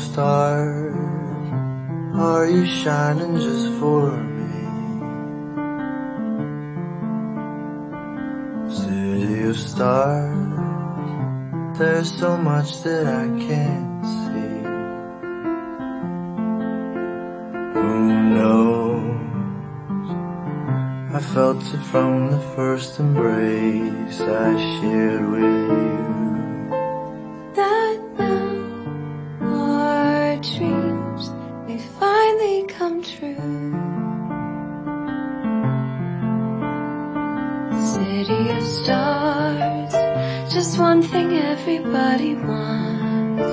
stars, are you shining just for me? City of stars, there's so much that I can't see. Who knows? I felt it from the first embrace I shared with you. That now our dreams may finally come true. City of stars, just one thing everybody wants.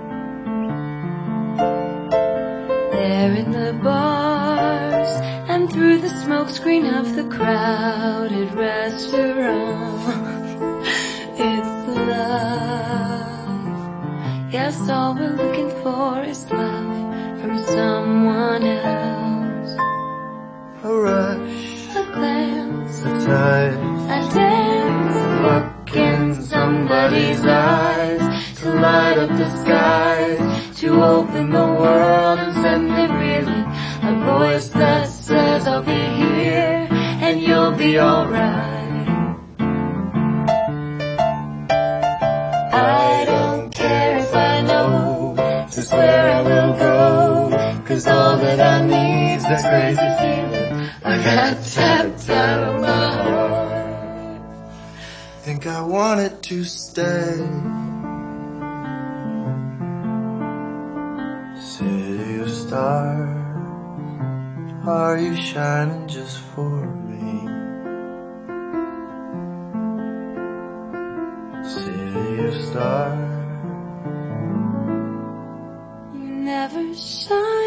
There in the bars and through the smokescreen of the crowded restaurants, it's love. Yes, all we're looking for is love from someone else. A rush, A glance, a touch, a dance, a look in somebody's eyes, to light up the skies, to open the world and send it reeling. A voice that says I'll be here and you'll be alright. I don't care if I know just where I will go, 'cause all that I need is this crazy feeling I got tapped out of my heart. Think I want it to stay. City of stars, are you shining just for me? City of stars, you never shine.